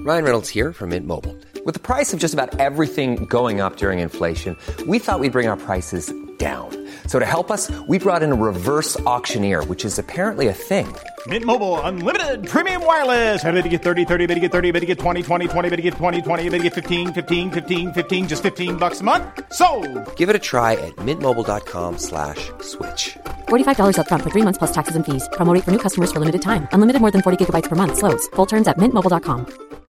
Ryan Reynolds here from Mint Mobile. With the price of just about everything going up during inflation, we thought we'd bring our prices down. So to help us, we brought in a reverse auctioneer, which is apparently a thing. Mint Mobile Unlimited Premium Wireless. How to get 30, 30, bit to get 30, bit to get 20, 20, 20, bit to get 20, 20, bit to get 15, 15, 15, 15, just $15 a month? Sold! Give it a try at mintmobile.com/switch. $45 up front for 3 months plus taxes and fees. Promo rate for new customers for limited time. Unlimited more than 40 gigabytes per month. Slows full terms at mintmobile.com.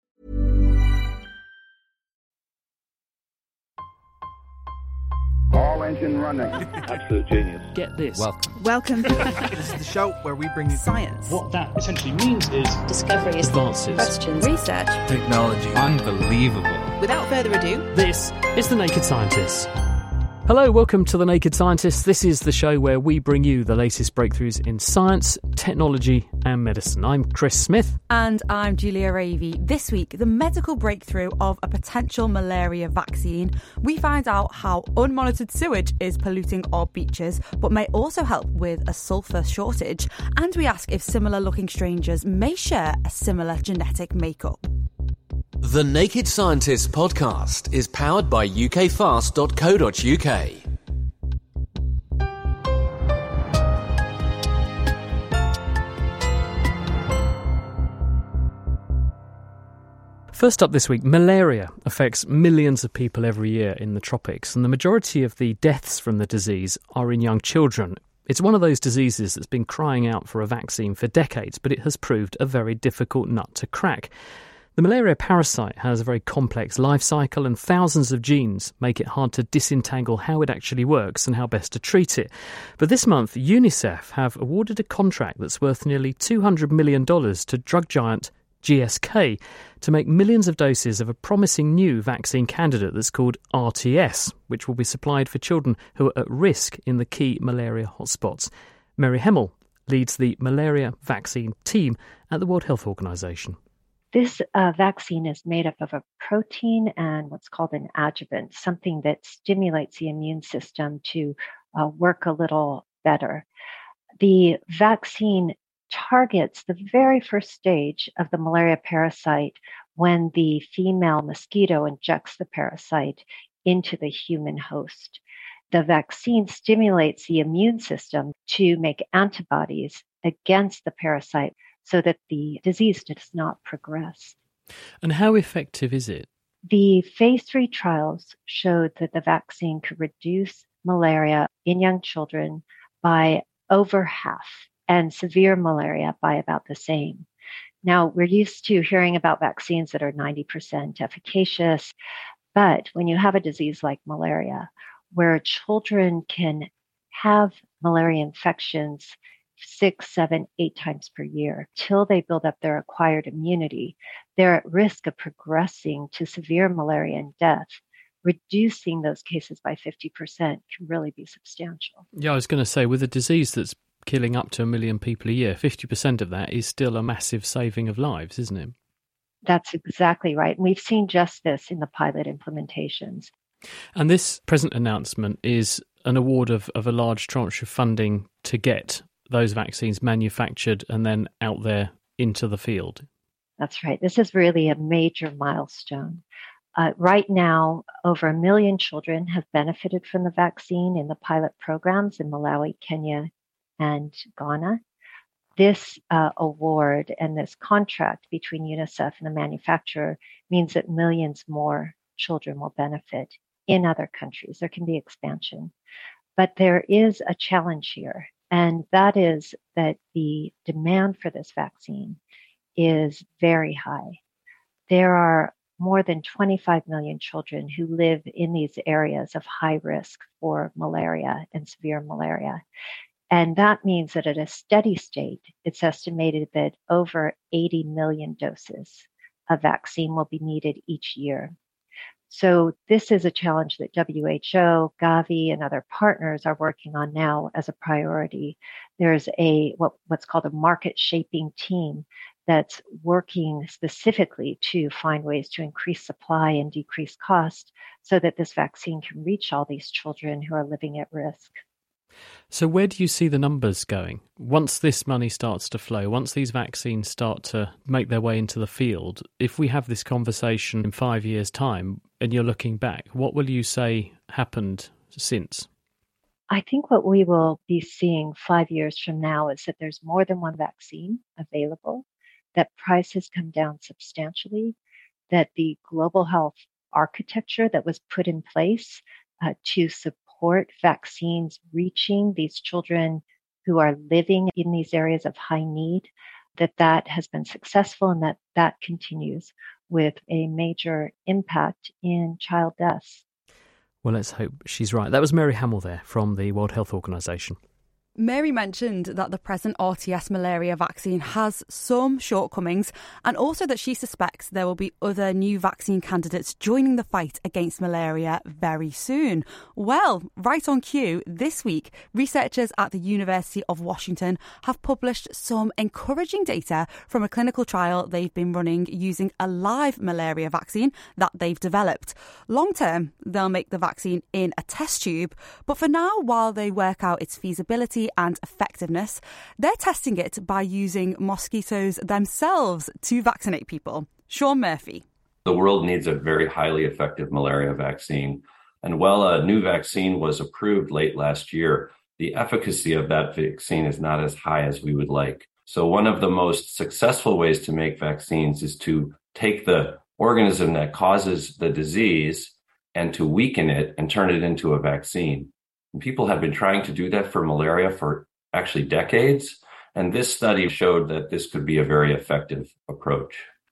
All engine running. Absolute genius. Get this. Welcome. This is the show where we bring you Science. What that essentially means is discoveries, advances, Questions. Research. technology. Unbelievable. Without further ado, this is The Naked Scientists. Hello, welcome to The Naked Scientists. This is the show where we bring you the latest breakthroughs in science, technology and medicine. I'm Chris Smith. and I'm Julia Ravey. This week, the medical breakthrough of a potential malaria vaccine. We find out how unmonitored sewage is polluting our beaches, but may also help with a sulphur shortage. And we ask if similar-looking strangers may share a similar genetic makeup. The Naked Scientists podcast is powered by ukfast.co.uk. First up this week, malaria affects millions of people every year in the tropics, and the majority of the deaths from the disease are in young children. It's one of those diseases that's been crying out for a vaccine for decades, but it has proved a very difficult nut to crack. The malaria parasite has a very complex life cycle, and thousands of genes make it hard to disentangle how it actually works and how best to treat it. But this month, UNICEF have awarded a contract that's worth nearly $200 million to drug giant GSK to make millions of doses of a promising new vaccine candidate that's called RTS, which will be supplied for children who are at risk in the key malaria hotspots. Mary Hemmel leads the malaria vaccine team at the World Health Organization. This vaccine is made up of a protein and what's called an adjuvant, something that stimulates the immune system to work a little better. The vaccine targets the very first stage of the malaria parasite when the female mosquito injects the parasite into the human host. The vaccine stimulates the immune system to make antibodies against the parasite so that the disease does not progress. And how effective is it? The phase 3 trials showed that the vaccine could reduce malaria in young children by over half and severe malaria by about the same. Now, we're used to hearing about vaccines that are 90% efficacious, but when you have a disease like malaria, where children can have malaria infections 6, 7, 8 times per year till they build up their acquired immunity, they're at risk of progressing to severe malaria and death. Reducing those cases by 50% can really be substantial. Yeah, I was going to say, with a disease that's killing up to 1 million people a year, 50% of that is still a massive saving of lives, isn't it? That's exactly right. And we've seen just this in the pilot implementations. And this present announcement is an award of a large tranche of funding to get those vaccines manufactured and then out there into the field. That's right. This is really a major milestone. Right now, over 1 million children have benefited from the vaccine in the pilot programs in Malawi, Kenya, and Ghana. This award and this contract between UNICEF and the manufacturer means that millions more children will benefit in other countries. There can be expansion. But there is a challenge here, and that is that the demand for this vaccine is very high. There are more than 25 million children who live in these areas of high risk for malaria and severe malaria. And that means that at a steady state, it's estimated that over 80 million doses of vaccine will be needed each year. So this is a challenge that WHO, Gavi, and other partners are working on now as a priority. There's what's called a market shaping team that's working specifically to find ways to increase supply and decrease cost so that this vaccine can reach all these children who are living at risk. So where do you see the numbers going? Once this money starts to flow, once these vaccines start to make their way into the field, if we have this conversation in 5 years' time and you're looking back, what will you say happened since? I think what we will be seeing 5 years from now is that there's more than one vaccine available, that price has come down substantially, that the global health architecture that was put in place to support vaccines reaching these children who are living in these areas of high need, that has been successful and that continues with a major impact in child deaths. Well, let's hope she's right. That was Mary Hamill there from the World Health Organization. Mary mentioned that the present RTS malaria vaccine has some shortcomings and also that she suspects there will be other new vaccine candidates joining the fight against malaria very soon. Well, right on cue, this week, researchers at the University of Washington have published some encouraging data from a clinical trial they've been running using a live malaria vaccine that they've developed. Long term, they'll make the vaccine in a test tube, but for now, while they work out its feasibility and effectiveness, they're testing it by using mosquitoes themselves to vaccinate people. Sean Murphy. The world needs a very highly effective malaria vaccine. And while a new vaccine was approved late last year, the efficacy of that vaccine is not as high as we would like. So one of the most successful ways to make vaccines is to take the organism that causes the disease and to weaken it and turn it into a vaccine. And people have been trying to do that for malaria for actually decades. And this study showed that this could be a very effective approach.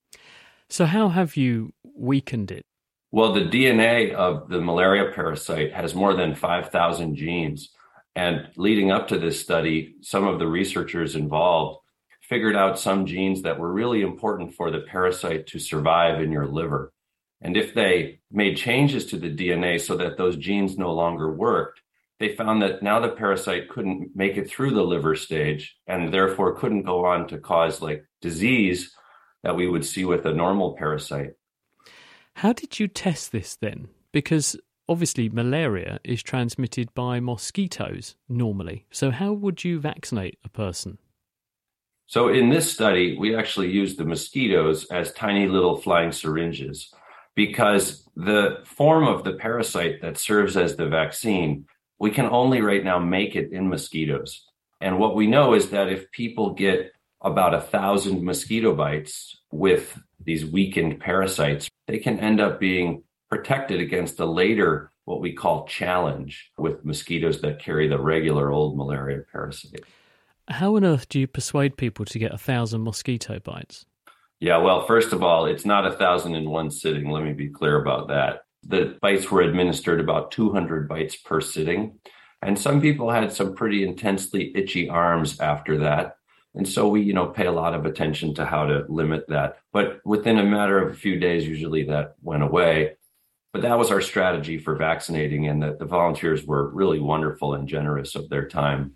So how have you weakened it? Well, the DNA of the malaria parasite has more than 5,000 genes. And leading up to this study, some of the researchers involved figured out some genes that were really important for the parasite to survive in your liver. And if they made changes to the DNA so that those genes no longer worked, they found that now the parasite couldn't make it through the liver stage and therefore couldn't go on to cause like disease that we would see with a normal parasite. How did you test this then? Because obviously malaria is transmitted by mosquitoes normally. So how would you vaccinate a person? So in this study, we actually used the mosquitoes as tiny little flying syringes because the form of the parasite that serves as the vaccine, we can only right now make it in mosquitoes. And what we know is that if people get about 1,000 mosquito bites with these weakened parasites, they can end up being protected against a later, what we call challenge with mosquitoes that carry the regular old malaria parasite. How on earth do you persuade people to get 1,000 mosquito bites? Yeah, well, first of all, it's not 1,000 in one sitting. Let me be clear about that. The bites were administered about 200 bites per sitting. And some people had some pretty intensely itchy arms after that. And so we, pay a lot of attention to how to limit that. But within a matter of a few days, usually that went away. But that was our strategy for vaccinating, and the volunteers were really wonderful and generous of their time.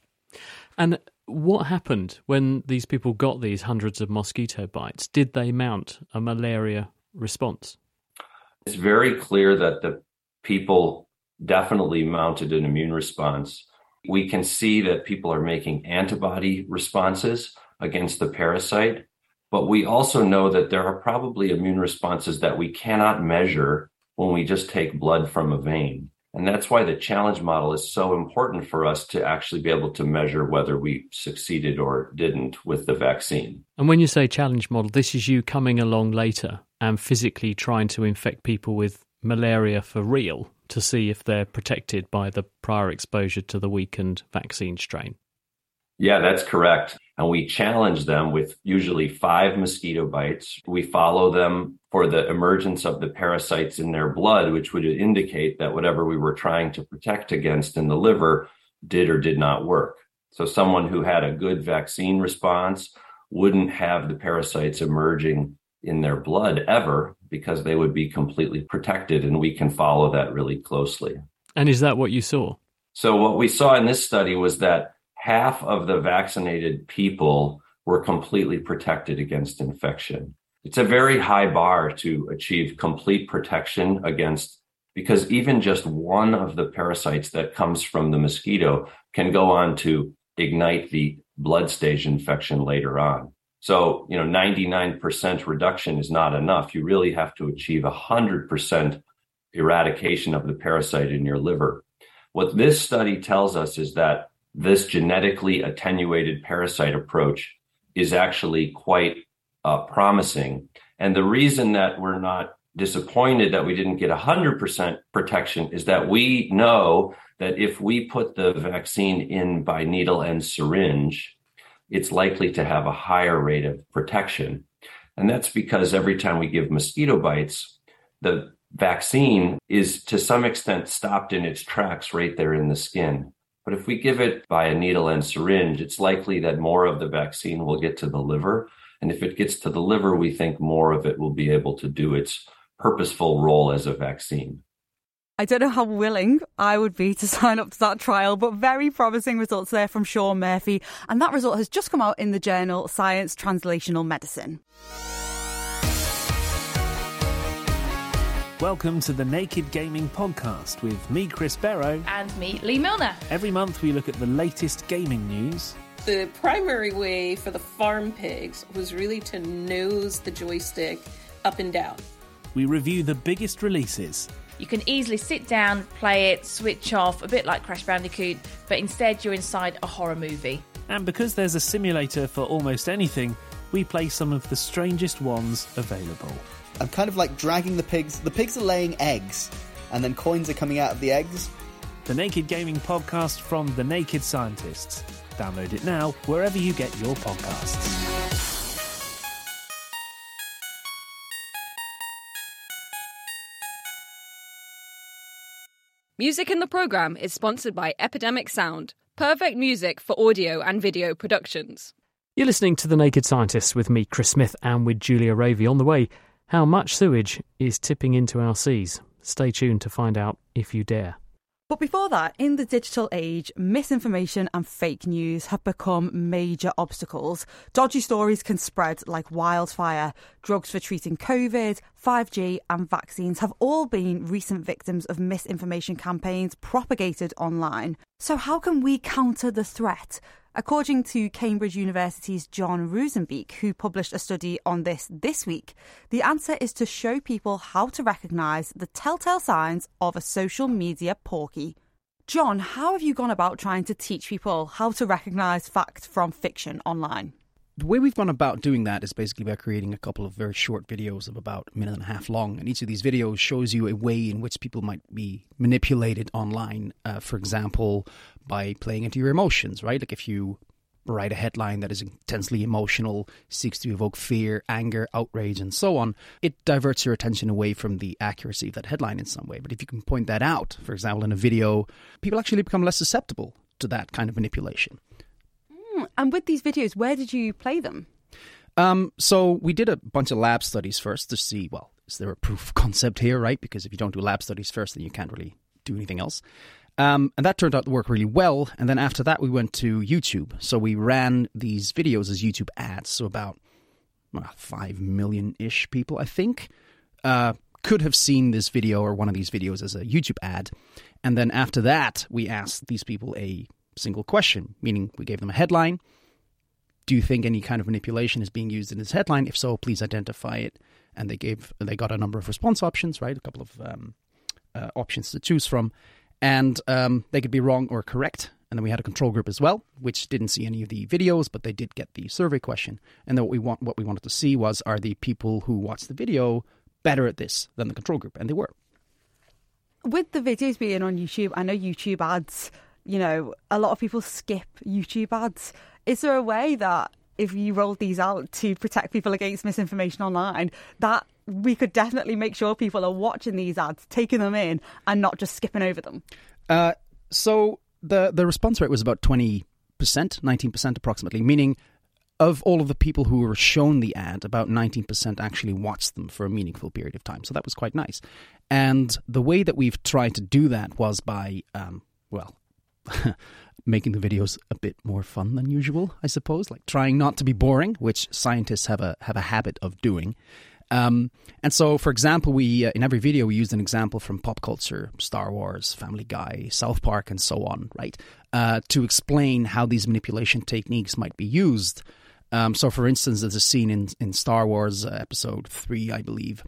And what happened when these people got these hundreds of mosquito bites? Did they mount a malaria response? It's very clear that the people definitely mounted an immune response. We can see that people are making antibody responses against the parasite, but we also know that there are probably immune responses that we cannot measure when we just take blood from a vein. And that's why the challenge model is so important for us to actually be able to measure whether we succeeded or didn't with the vaccine. And when you say challenge model, this is you coming along later and physically trying to infect people with malaria for real to see if they're protected by the prior exposure to the weakened vaccine strain. Yeah, that's correct. And we challenge them with usually 5 mosquito bites. We follow them for the emergence of the parasites in their blood, which would indicate that whatever we were trying to protect against in the liver did or did not work. So someone who had a good vaccine response wouldn't have the parasites emerging in their blood ever because they would be completely protected, and we can follow that really closely. And is that what you saw? So what we saw in this study was that half of the vaccinated people were completely protected against infection. It's a very high bar to achieve complete protection against because even just one of the parasites that comes from the mosquito can go on to ignite the blood stage infection later on. So, 99% reduction is not enough. You really have to achieve 100% eradication of the parasite in your liver. What this study tells us is that this genetically attenuated parasite approach is actually quite promising. And the reason that we're not disappointed that we didn't get 100% protection is that we know that if we put the vaccine in by needle and syringe, it's likely to have a higher rate of protection. And that's because every time we give mosquito bites, the vaccine is to some extent stopped in its tracks right there in the skin. But if we give it by a needle and syringe, it's likely that more of the vaccine will get to the liver. And if it gets to the liver, we think more of it will be able to do its purposeful role as a vaccine. I don't know how willing I would be to sign up to that trial, but very promising results there from Sean Murphy. And that result has just come out in the journal Science Translational Medicine. Welcome to the Naked Gaming Podcast with me, Chris Barrow. And me, Lee Milner. Every month we look at the latest gaming news. The primary way for the farm pigs was really to nose the joystick up and down. We review the biggest releases. You can easily sit down, play it, switch off, a bit like Crash Bandicoot, but instead you're inside a horror movie. And because there's a simulator for almost anything, we play some of the strangest ones available. I'm kind of like dragging the pigs. The pigs are laying eggs, and then coins are coming out of the eggs. The Naked Gaming Podcast from The Naked Scientists. Download it now wherever you get your podcasts. Music in the programme is sponsored by Epidemic Sound, perfect music for audio and video productions. You're listening to The Naked Scientists with me, Chris Smith, and with Julia Ravey. On the way, how much sewage is tipping into our seas? Stay tuned to find out if you dare. But before that, in the digital age, misinformation and fake news have become major obstacles. Dodgy stories can spread like wildfire. Drugs for treating COVID, 5G and vaccines have all been recent victims of misinformation campaigns propagated online. So how can we counter the threat? According to Cambridge University's John Rosenbeek, who published a study on this week, the answer is to show people how to recognise the telltale signs of a social media porky. John, how have you gone about trying to teach people how to recognise fact from fiction online? The way we've gone about doing that is basically by creating a couple of very short videos of about a minute and a half long. And each of these videos shows you a way in which people might be manipulated online. For example, by playing into your emotions, right? Like if you write a headline that is intensely emotional, seeks to evoke fear, anger, outrage, and so on, it diverts your attention away from the accuracy of that headline in some way. But if you can point that out, for example, in a video, people actually become less susceptible to that kind of manipulation. And with these videos, where did you play them? So we did a bunch of lab studies first to see, well, is there a proof of concept here, right? Because if you don't do lab studies first, then you can't really do anything else. And that turned out to work really well. And then after that, we went to YouTube. So we ran these videos as YouTube ads. So about 5 million-ish people, I think, could have seen this video or one of these videos as a YouTube ad. And then after that, we asked these people a single question, meaning we gave them a headline. Do you think any kind of manipulation is being used in this headline? If so, please identify it. And they got a number of response options, right? A couple of options to choose from. And they could be wrong or correct. And then we had a control group as well, which didn't see any of the videos, but they did get the survey question. And then what we wanted to see was, are the people who watched the video better at this than the control group? And they were. With the videos being on YouTube, I know YouTube ads, a lot of people skip YouTube ads. Is there a way that if you rolled these out to protect people against misinformation online, that we could definitely make sure people are watching these ads, taking them in, and not just skipping over them? So the response rate was about 20%, 19% approximately, meaning of all of the people who were shown the ad, about 19% actually watched them for a meaningful period of time. So that was quite nice. And the way that we've tried to do that was by, making the videos a bit more fun than usual, I suppose, like trying not to be boring, which scientists have a habit of doing. And so, for example, we in every video we used an example from pop culture, Star Wars, Family Guy, South Park, and so on, right? To explain how these manipulation techniques might be used. So, for instance, there's a scene in Star Wars Episode 3, I believe,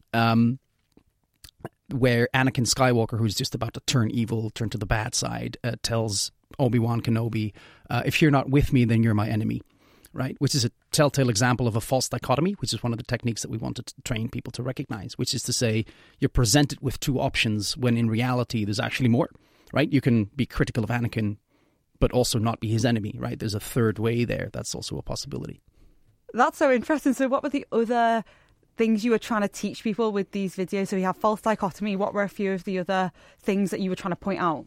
where Anakin Skywalker, who's just about to turn evil, turn to the bad side, tells Obi-Wan Kenobi, if you're not with me, then you're my enemy. Right, which is a telltale example of a false dichotomy, which is one of the techniques that we wanted to train people to recognize, which is to say you're presented with two options when in reality there's actually more, right? You can be critical of Anakin, but also not be his enemy, right? There's a third way there. That's also a possibility. That's so interesting. So what were the other things you were trying to teach people with these videos? So we have false dichotomy. What were a few of the other things that you were trying to point out?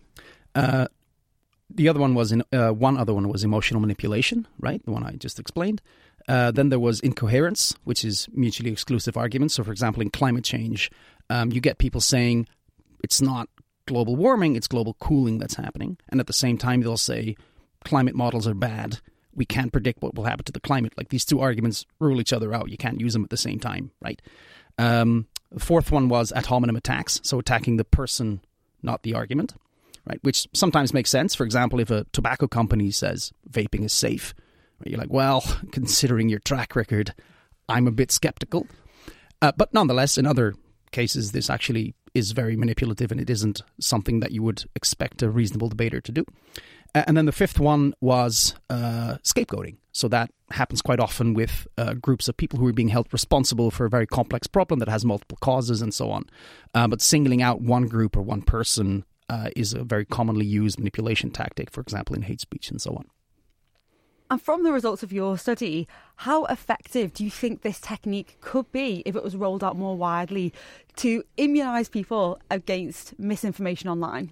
The other one was one other one was emotional manipulation, right? The one I just explained. Then there was incoherence, which is mutually exclusive arguments. So, for example, in climate change, you get people saying it's not global warming, it's global cooling that's happening. And at the same time, they'll say climate models are bad. We can't predict what will happen to the climate. Like, these two arguments rule each other out. You can't use them at the same time, right? The fourth one was ad hominem attacks. So attacking the person, not the argument. Right, which sometimes makes sense. For example, if a tobacco company says vaping is safe, right, you're like, well, considering your track record, I'm a bit skeptical. But nonetheless, in other cases, this actually is very manipulative and it isn't something that you would expect a reasonable debater to do. And then the fifth one was scapegoating. So that happens quite often with groups of people who are being held responsible for a very complex problem that has multiple causes and so on. But singling out one group or one person is a very commonly used manipulation tactic, for example, in hate speech and so on. And from the results of your study, how effective do you think this technique could be if it was rolled out more widely to immunise people against misinformation online?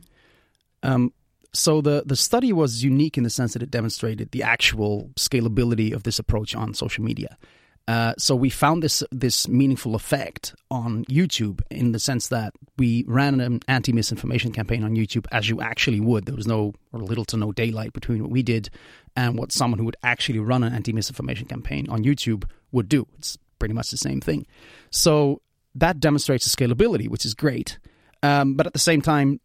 So the study was unique in the sense that it demonstrated the actual scalability of this approach on social media. So we found this meaningful effect on YouTube in the sense that we ran an anti-misinformation campaign on YouTube as you actually would. There was no or little to no daylight between what we did and what someone who would actually run an anti-misinformation campaign on YouTube would do. It's pretty much the same thing. So that demonstrates the scalability, which is great. But at the same time,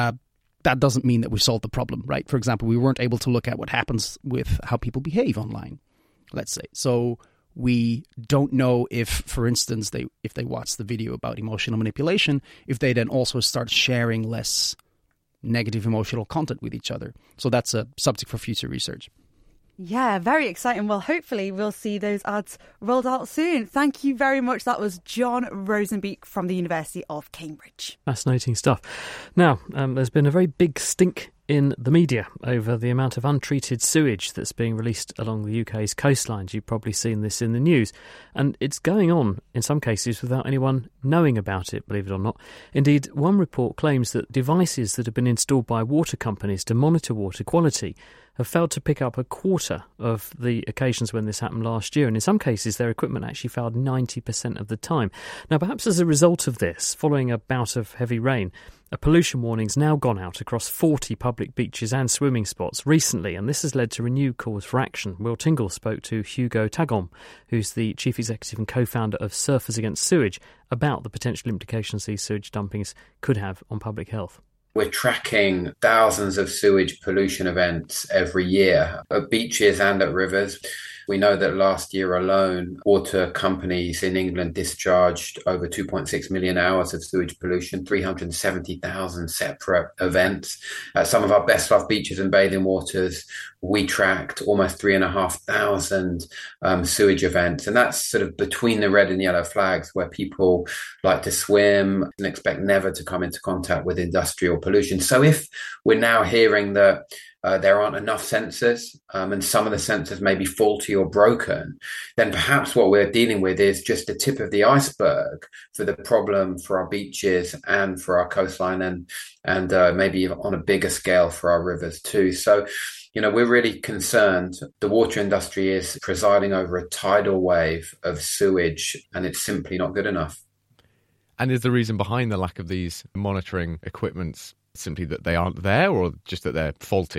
that doesn't mean that we solved the problem, right? For example, we weren't able to look at what happens with how people behave online, let's say. So we don't know if, for instance, if they watch the video about emotional manipulation, if they then also start sharing less negative emotional content with each other. So that's a subject for future research. Yeah, very exciting. Well, hopefully we'll see those ads rolled out soon. Thank you very much. That was John Rosenbeek from the University of Cambridge. Fascinating stuff. Now, there's been a very big stink in the media over the amount of untreated sewage that's being released along the UK's coastlines. You've probably seen this in the news. And it's going on, in some cases, without anyone knowing about it, believe it or not. Indeed, one report claims that devices that have been installed by water companies to monitor water quality have failed to pick up a quarter of the occasions when this happened last year. And in some cases, their equipment actually failed 90% of the time. Now, perhaps as a result of this, following a bout of heavy rain, a pollution warning's now gone out across 40 public beaches and swimming spots recently, and this has led to renewed calls for action. Will Tingle spoke to Hugo Tagom, who's the chief executive and co-founder of Surfers Against Sewage, about the potential implications these sewage dumpings could have on public health. We're tracking thousands of sewage pollution events every year at beaches and at rivers. We know that last year alone, water companies in England discharged over 2.6 million hours of sewage pollution, 370,000 separate events. At some of our best loved beaches and bathing waters, we tracked almost 3,500 sewage events. And that's sort of between the red and yellow flags, where people like to swim and expect never to come into contact with industrial pollution. So if we're now hearing that there aren't enough sensors and some of the sensors may be faulty or broken, then perhaps what we're dealing with is just the tip of the iceberg for the problem for our beaches and for our coastline and maybe on a bigger scale for our rivers too. So, you know, we're really concerned. The water industry is presiding over a tidal wave of sewage, and it's simply not good enough. And is the reason behind the lack of these monitoring equipments simply that they aren't there, or just that they're faulty?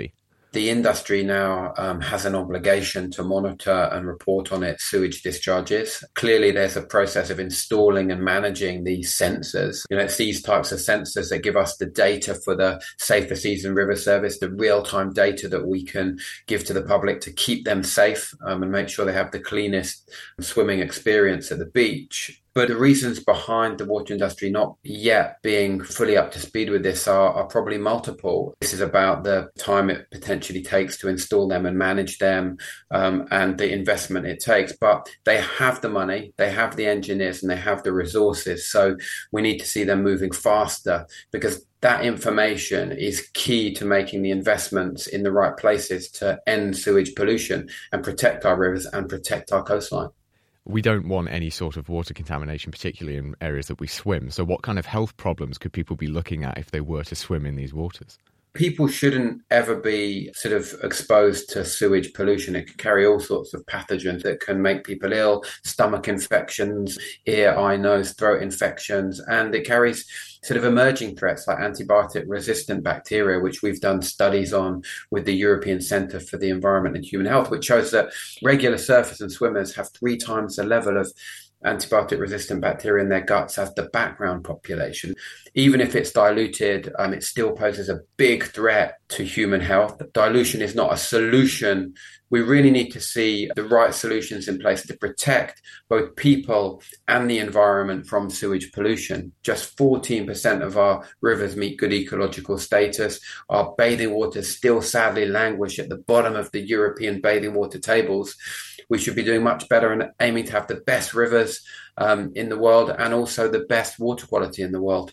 The industry now has an obligation to monitor and report on its sewage discharges. Clearly, there's a process of installing and managing these sensors. It's these types of sensors that give us the data for the Safer Seas and River Service, the real-time data that we can give to the public to keep them safe and make sure they have the cleanest swimming experience at the beach. But the reasons behind the water industry not yet being fully up to speed with this are probably multiple. This is about the time it potentially takes to install them and manage them, and the investment it takes. But they have the money, they have the engineers, and they have the resources. So we need to see them moving faster, because that information is key to making the investments in the right places to end sewage pollution and protect our rivers and protect our coastline. We don't want any sort of water contamination, particularly in areas that we swim. So what kind of health problems could people be looking at if they were to swim in these waters? People shouldn't ever be sort of exposed to sewage pollution. It can carry all sorts of pathogens that can make people ill, stomach infections, ear, eye, nose, throat infections, and it carries sort of emerging threats like antibiotic-resistant bacteria, which we've done studies on with the European Centre for the Environment and Human Health, which shows that regular surfers and swimmers have 3 times the level of antibiotic-resistant bacteria in their guts as the background population. Even if it's diluted, it still poses a big threat to human health. Dilution is not a solution. We really need to see the right solutions in place to protect both people and the environment from sewage pollution. Just 14% of our rivers meet good ecological status. Our bathing waters still sadly languish at the bottom of the European bathing water tables. We should be doing much better and aiming to have the best rivers in the world and also the best water quality in the world.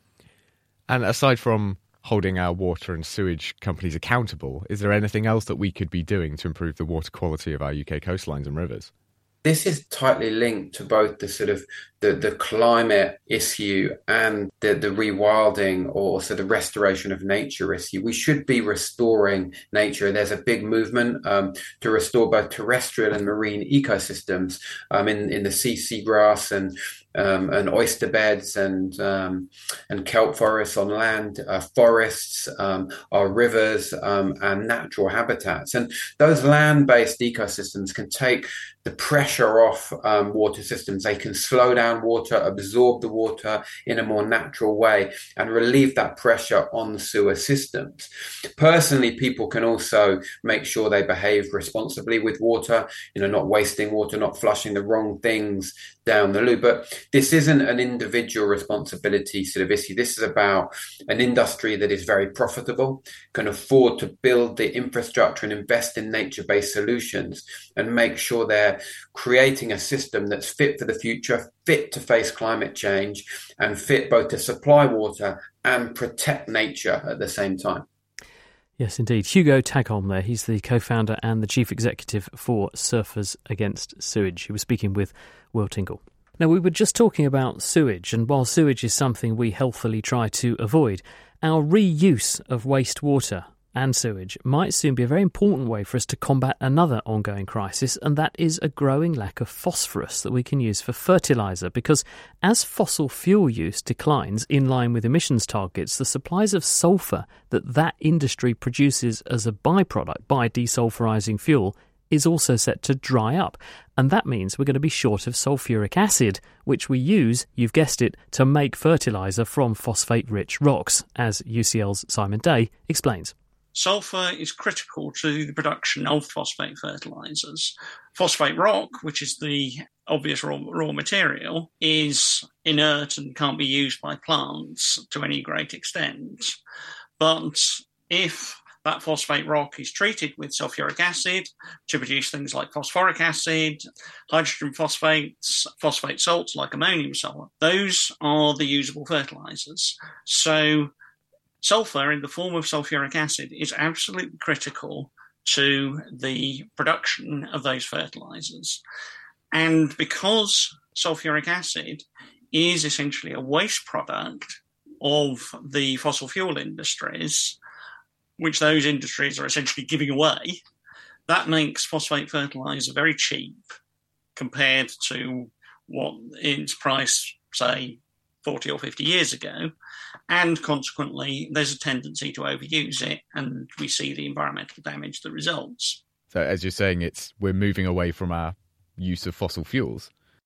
And aside from holding our water and sewage companies accountable, is there anything else that we could be doing to improve the water quality of our UK coastlines and rivers? This is tightly linked to both the sort of the climate issue and the rewilding or so the restoration of nature issue. We should be restoring nature. There's a big movement to restore both terrestrial and marine ecosystems in the seagrass and oyster beds and kelp forests on land, forests, our rivers, and natural habitats. And those land-based ecosystems can take the pressure off water systems. They can slow down water, absorb the water in a more natural way, and relieve that pressure on the sewer systems. Personally, people can also make sure they behave responsibly with water, not wasting water, not flushing the wrong things down the loo. But this isn't an individual responsibility sort of issue. This is about an industry that is very profitable, can afford to build the infrastructure and invest in nature-based solutions and make sure they're creating a system that's fit for the future, fit to face climate change, and fit both to supply water and protect nature at the same time. Yes, indeed. Hugo Tagholm there. He's the co-founder and the chief executive for Surfers Against Sewage. He was speaking with Will Tingle. Now, we were just talking about sewage, and while sewage is something we healthily try to avoid, our reuse of wastewater and sewage might soon be a very important way for us to combat another ongoing crisis, and that is a growing lack of phosphorus that we can use for fertiliser, because as fossil fuel use declines in line with emissions targets, the supplies of sulphur that industry produces as a byproduct by desulfurising fuel is also set to dry up. And that means we're going to be short of sulphuric acid, which we use, you've guessed it, to make fertiliser from phosphate-rich rocks, as UCL's Simon Day explains. Sulphur is critical to the production of phosphate fertilisers. Phosphate rock, which is the obvious raw material, is inert and can't be used by plants to any great extent. But if that phosphate rock is treated with sulphuric acid to produce things like phosphoric acid, hydrogen phosphates, phosphate salts like ammonium sulphate, those are the usable fertilisers. So sulphur in the form of sulphuric acid is absolutely critical to the production of those fertilisers. And because sulphuric acid is essentially a waste product of the fossil fuel industries, which those industries are essentially giving away, that makes phosphate fertiliser very cheap compared to what its price, say, 40 or 50 years ago, and consequently there's a tendency to overuse it, and we see the environmental damage that results. So as you're saying, we're moving away from our use of fossil fuels.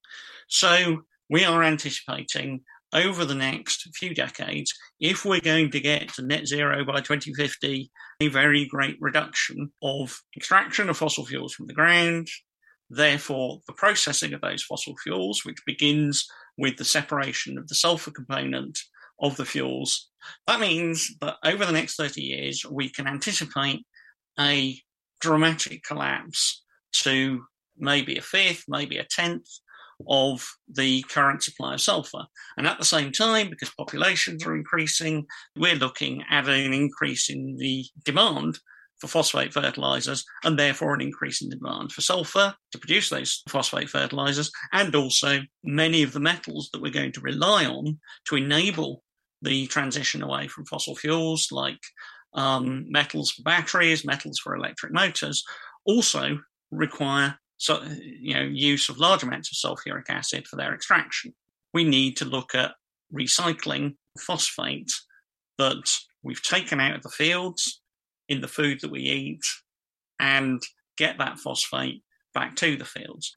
So we are anticipating over the next few decades, if we're going to get to net zero by 2050, a very great reduction of extraction of fossil fuels from the ground, therefore the processing of those fossil fuels, which begins with the separation of the sulfur component of the fuels. That means that over the next 30 years, we can anticipate a dramatic collapse to maybe a fifth, maybe a tenth of the current supply of sulfur. And at the same time, because populations are increasing, we're looking at an increase in the demand for phosphate fertilizers, and therefore an increase in demand for sulfur to produce those phosphate fertilizers, and also many of the metals that we're going to rely on to enable the transition away from fossil fuels, like metals for batteries, metals for electric motors, also require use of large amounts of sulfuric acid for their extraction. We need to look at recycling phosphate that we've taken out of the fields in the food that we eat and get that phosphate back to the fields.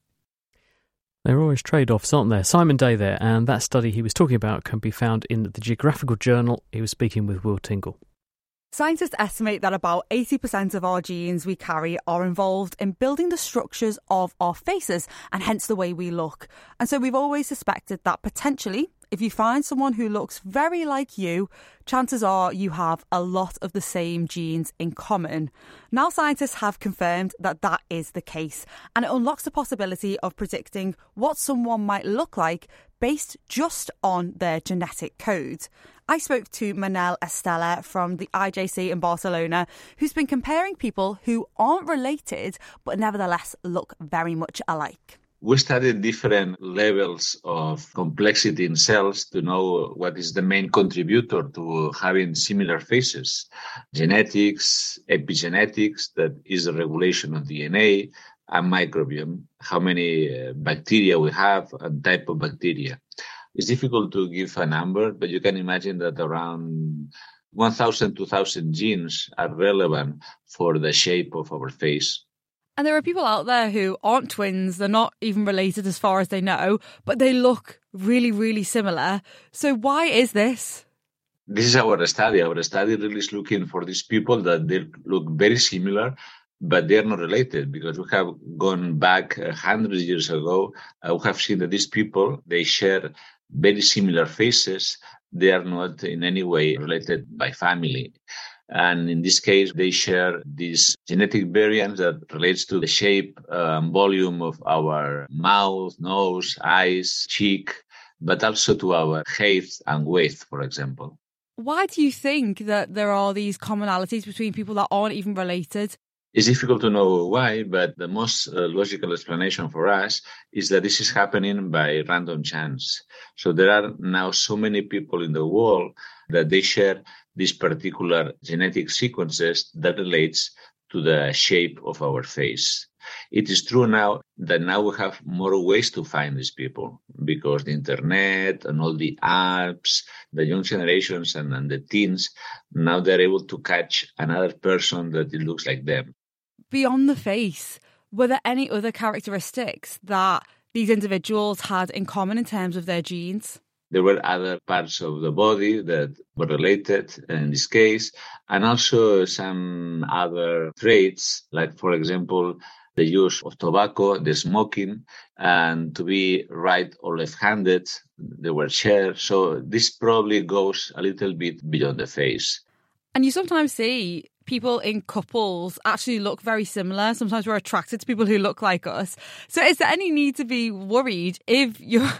There are always trade-offs, aren't there? Simon Day there, and that study he was talking about can be found in the Geographical Journal. He was speaking with Will Tingle. Scientists estimate that about 80% of our genes we carry are involved in building the structures of our faces and hence the way we look. And so we've always suspected that potentially, if you find someone who looks very like you, chances are you have a lot of the same genes in common. Now scientists have confirmed that that is the case, and it unlocks the possibility of predicting what someone might look like based just on their genetic code. I spoke to Manel Estella from the IJC in Barcelona, who's been comparing people who aren't related but nevertheless look very much alike. We studied different levels of complexity in cells to know what is the main contributor to having similar faces. Genetics, epigenetics, that is the regulation of DNA, and microbiome, how many bacteria we have and type of bacteria. It's difficult to give a number, but you can imagine that around 1,000, 2,000 genes are relevant for the shape of our face. And there are people out there who aren't twins, they're not even related as far as they know, but they look really, really similar. So why is this? This is our study. Our study really is looking for these people that they look very similar, but they're not related, because we have gone back 100 years ago. We have seen that these people, they share very similar faces. They are not in any way related by family. And in this case, they share this genetic variant that relates to the shape and volume of our mouth, nose, eyes, cheek, but also to our height and weight, for example. Why do you think that there are these commonalities between people that aren't even related? It's difficult to know why, but the most logical explanation for us is that this is happening by random chance. So there are now so many people in the world that they share these particular genetic sequences that relates to the shape of our face. It is true now that now we have more ways to find these people, because the internet and all the apps, the young generations and the teens, now they're able to catch another person that it looks like them. Beyond the face, were there any other characteristics that these individuals had in common in terms of their genes? There were other parts of the body that were related in this case, and also some other traits, like, for example, the use of tobacco, the smoking, and to be right or left-handed, they were shared. So this probably goes a little bit beyond the face. And you sometimes see people in couples actually look very similar. Sometimes we're attracted to people who look like us. So is there any need to be worried if you're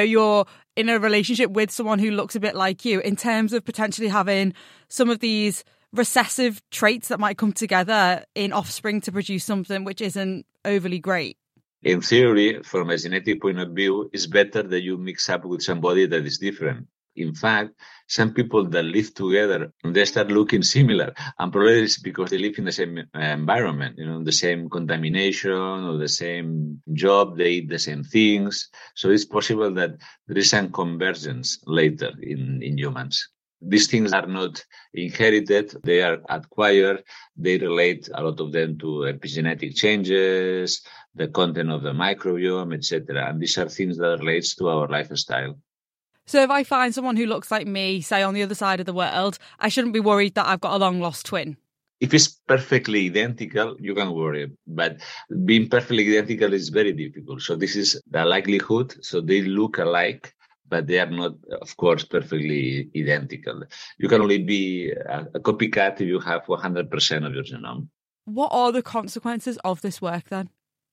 in a relationship with someone who looks a bit like you, in terms of potentially having some of these recessive traits that might come together in offspring to produce something which isn't overly great? In theory, from a genetic point of view, it's better that you mix up with somebody that is different. in fact, some people that live together, they start looking similar. And probably it's because they live in the same environment, the same contamination or the same job, they eat the same things. So it's possible that there is some convergence later in humans. These things are not inherited, they are acquired, they relate, a lot of them, to epigenetic changes, the content of the microbiome, etc. And these are things that relates to our lifestyle. So if I find someone who looks like me, say on the other side of the world, I shouldn't be worried that I've got a long-lost twin? If it's perfectly identical, you can worry. But being perfectly identical is very difficult. So this is the likelihood. So they look alike, but they are not, of course, perfectly identical. You can only be a copycat if you have 100% of your genome. What are the consequences of this work then?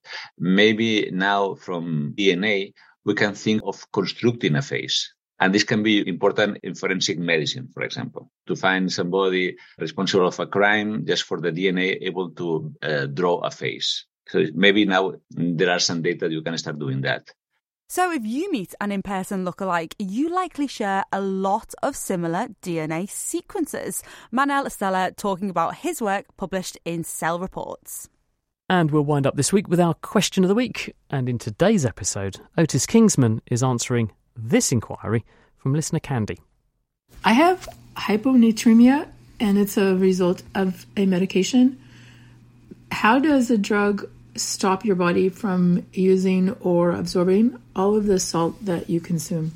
Maybe now from DNA, we can think of constructing a face. And this can be important in forensic medicine, for example, to find somebody responsible of a crime just for the DNA able to draw a face. So maybe now there are some data you can start doing that. So if you meet an in-person lookalike, you likely share a lot of similar DNA sequences. Manel Stella talking about his work published in Cell Reports. And we'll wind up this week with our question of the week. And in today's episode, Otis Kingsman is answering this inquiry from listener Candy. I have hyponatremia, and it's a result of a medication. How does a drug stop your body from using or absorbing all of the salt that you consume?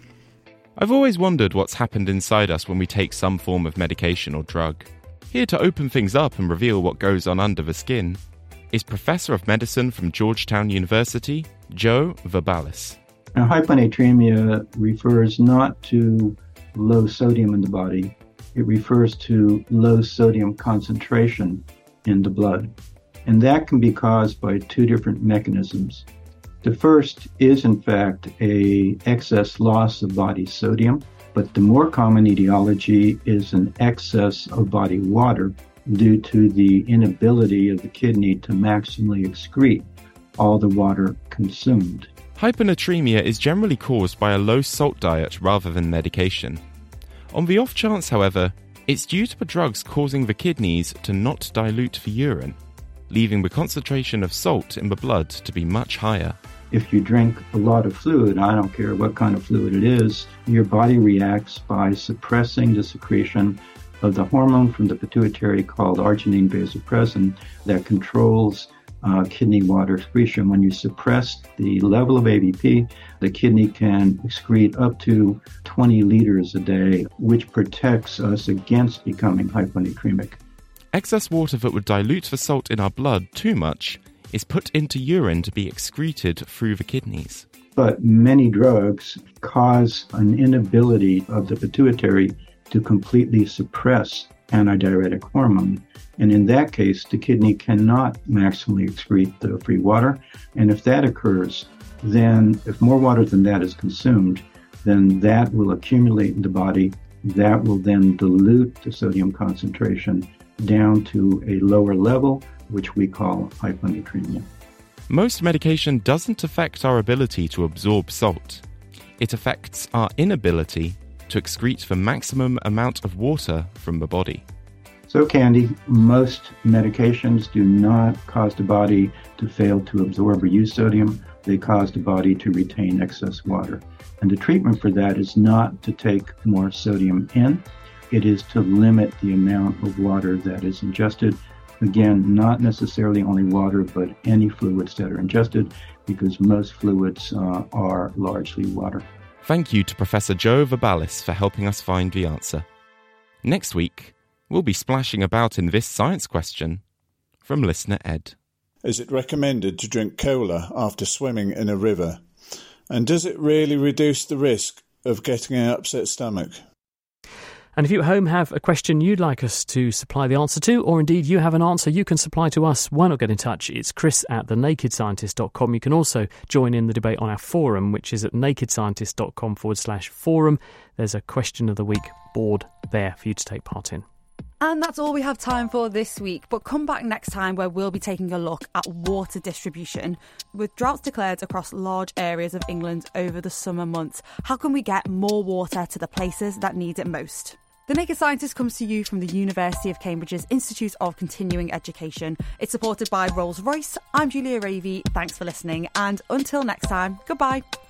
I've always wondered what's happened inside us when we take some form of medication or drug. Here to open things up and reveal what goes on under the skin is Professor of Medicine from Georgetown University, Joe Verballes. Now, hyponatremia refers not to low sodium in the body. It refers to low sodium concentration in the blood. And that can be caused by two different mechanisms. The first is, in fact, an excess loss of body sodium, but the more common etiology is an excess of body water due to the inability of the kidney to maximally excrete all the water consumed. Hyponatremia is generally caused by a low salt diet rather than medication. On the off chance, however, it's due to the drugs causing the kidneys to not dilute the urine, leaving the concentration of salt in the blood to be much higher. If you drink a lot of fluid, I don't care what kind of fluid it is, your body reacts by suppressing the secretion of the hormone from the pituitary called arginine vasopressin that controls kidney water excretion. When you suppress the level of AVP, the kidney can excrete up to 20 liters a day, which protects us against becoming hyponatremic. Excess water that would dilute the salt in our blood too much is put into urine to be excreted through the kidneys. But many drugs cause an inability of the pituitary to completely suppress antidiuretic hormone. And in that case, the kidney cannot maximally excrete the free water. And if that occurs, then if more water than that is consumed, then that will accumulate in the body. That will then dilute the sodium concentration down to a lower level, which we call hyponatremia. Most medication doesn't affect our ability to absorb salt. It affects our inability to excrete the maximum amount of water from the body. So, Candy, most medications do not cause the body to fail to absorb or use sodium. They cause the body to retain excess water. And the treatment for that is not to take more sodium in. It is to limit the amount of water that is ingested. Again, not necessarily only water, but any fluids that are ingested, because most fluids are largely water. Thank you to Professor Joe Verballes for helping us find the answer. Next week, we'll be splashing about in this science question from listener Ed. Is it recommended to drink cola after swimming in a river? And does it really reduce the risk of getting an upset stomach? And if you at home have a question you'd like us to supply the answer to, or indeed you have an answer you can supply to us, why not get in touch? It's chris@thenakedscientist.com. You can also join in the debate on our forum, which is at nakedscientist.com/forum. There's a question of the week board there for you to take part in. And that's all we have time for this week, but come back next time where we'll be taking a look at water distribution. With droughts declared across large areas of England over the summer months, how can we get more water to the places that need it most? The Naked Scientist comes to you from the University of Cambridge's Institute of Continuing Education. It's supported by Rolls-Royce. I'm Julia Ravey. Thanks for listening, and until next time, goodbye.